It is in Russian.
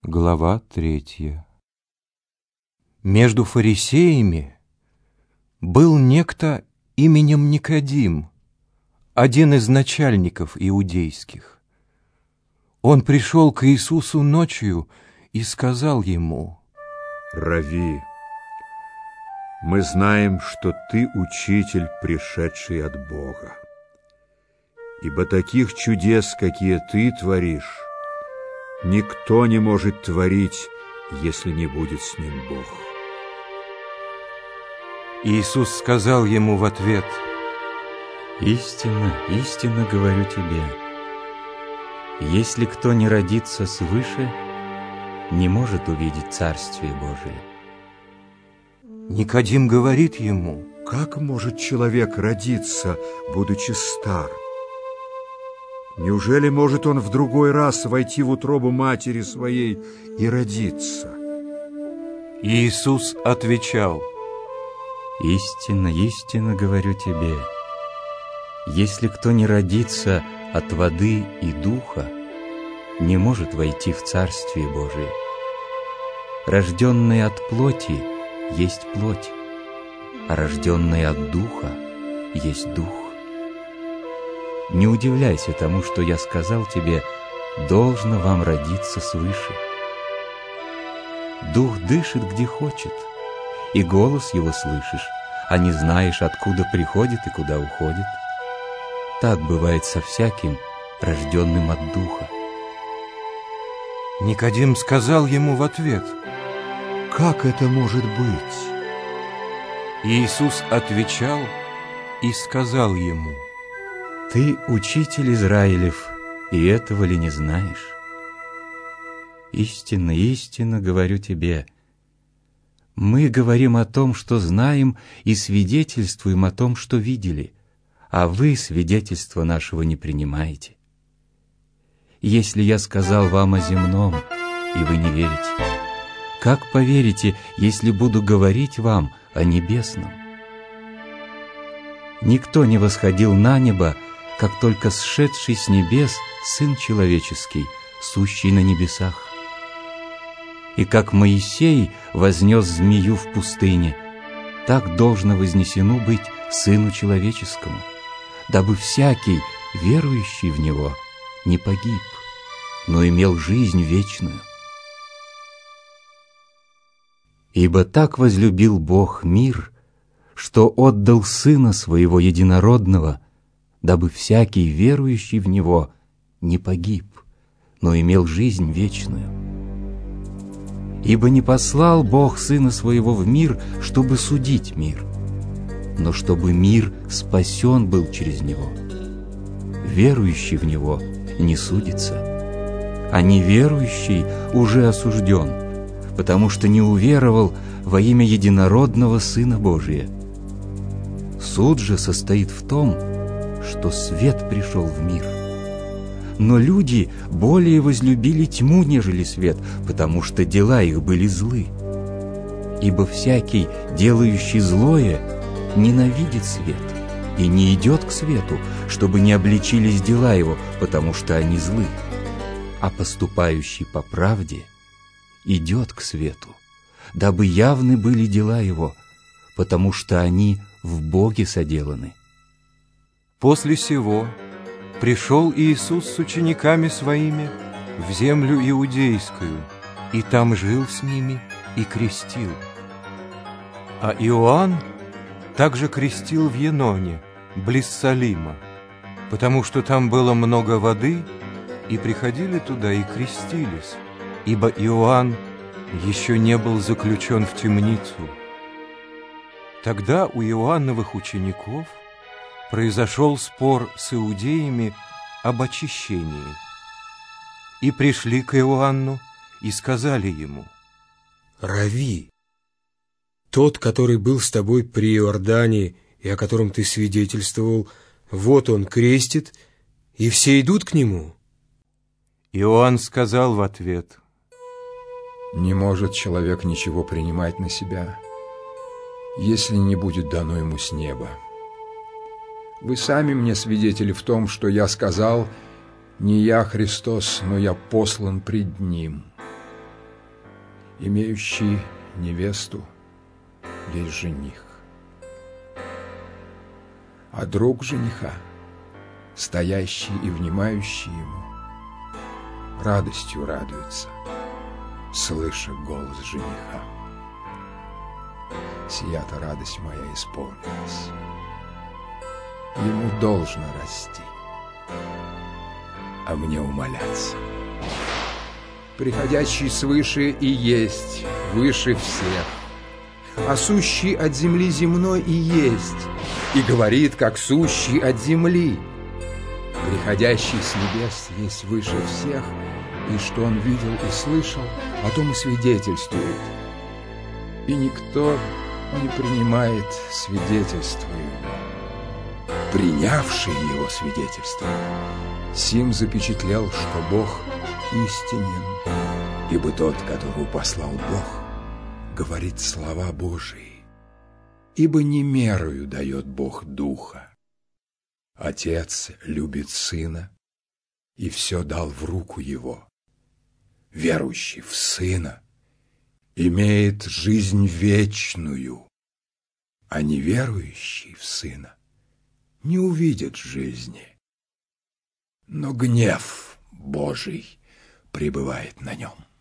Глава 3. Между фарисеями был некто именем Никодим, один из начальников иудейских. Он пришел к Иисусу ночью и сказал ему: «Рави, мы знаем, что ты учитель, пришедший от Бога. Ибо таких чудес, какие ты творишь, никто не может творить, если не будет с ним Бог». Иисус сказал ему в ответ: «Истинно, истинно говорю тебе, если кто не родится свыше, не может увидеть Царствие Божие». Никодим говорит ему: «Как может человек родиться, будучи стар? Неужели может он в другой раз войти в утробу матери своей и родиться?» Иисус отвечал: «Истинно, истинно говорю тебе, если кто не родится от воды и духа, не может войти в Царствие Божие. Рожденный от плоти есть плоть, а рожденный от духа есть дух. Не удивляйся тому, что я сказал тебе, должно вам родиться свыше. Дух дышит, где хочет, и голос его слышишь, а не знаешь, откуда приходит и куда уходит. Так бывает со всяким, рожденным от духа». Никодим сказал ему в ответ: «Как это может быть?» Иисус отвечал и сказал ему: «Ты учитель Израилев, и этого ли не знаешь? Истинно, истинно говорю тебе, мы говорим о том, что знаем, и свидетельствуем о том, что видели, а вы свидетельства нашего не принимаете. Если я сказал вам о земном, и вы не верите, как поверите, если буду говорить вам о небесном? Никто не восходил на небо, как только сшедший с небес Сын Человеческий, сущий на небесах. И как Моисей вознес змею в пустыне, так должно вознесено быть Сыну Человеческому, дабы всякий, верующий в Него, не погиб, но имел жизнь вечную. Ибо так возлюбил Бог мир, что отдал Сына Своего Единородного, дабы всякий, верующий в Него, не погиб, но имел жизнь вечную. Ибо не послал Бог Сына Своего в мир, чтобы судить мир, но чтобы мир спасен был через Него. Верующий в Него не судится, а неверующий уже осужден, потому что не уверовал во имя Единородного Сына Божия. Суд же состоит в том, что свет пришел в мир. Но люди более возлюбили тьму, нежели свет, потому что дела их были злы. Ибо всякий, делающий злое, ненавидит свет и не идет к свету, чтобы не обличились дела его, потому что они злы. А поступающий по правде идет к свету, дабы явны были дела его, потому что они в Боге соделаны». После сего пришел Иисус с учениками Своими в землю Иудейскую, и там жил с ними и крестил. А Иоанн также крестил в Еноне, близ Салима, потому что там было много воды, и приходили туда и крестились, ибо Иоанн еще не был заключен в темницу. Тогда у Иоанновых учеников произошел спор с иудеями об очищении. И пришли к Иоанну и сказали ему: «Рави, тот, который был с тобой при Иордане и о котором ты свидетельствовал, вот он крестит, и все идут к нему». Иоанн сказал в ответ: «Не может человек ничего принимать на себя, если не будет дано ему с неба. Вы сами мне свидетели в том, что я сказал, не я Христос, но я послан пред Ним. Имеющий невесту есть жених, а друг жениха, стоящий и внимающий ему, радостью радуется, слыша голос жениха. Сия-то радость моя исполнилась. Ему должно расти, а мне умоляться. Приходящий свыше и есть выше всех, а сущий от земли земной и есть, и говорит, как сущий от земли. Приходящий с небес есть выше всех, и что он видел и слышал, о том и свидетельствует. И никто не принимает свидетельства его. Принявший его свидетельство, сим запечатлел, что Бог истинен, ибо тот, которого послал Бог, говорит слова Божии. Ибо не мерою дает Бог духа. Отец любит Сына и все дал в руку Его. Верующий в Сына имеет жизнь вечную, а неверующий в Сына не увидит жизни, но гнев Божий пребывает на нем.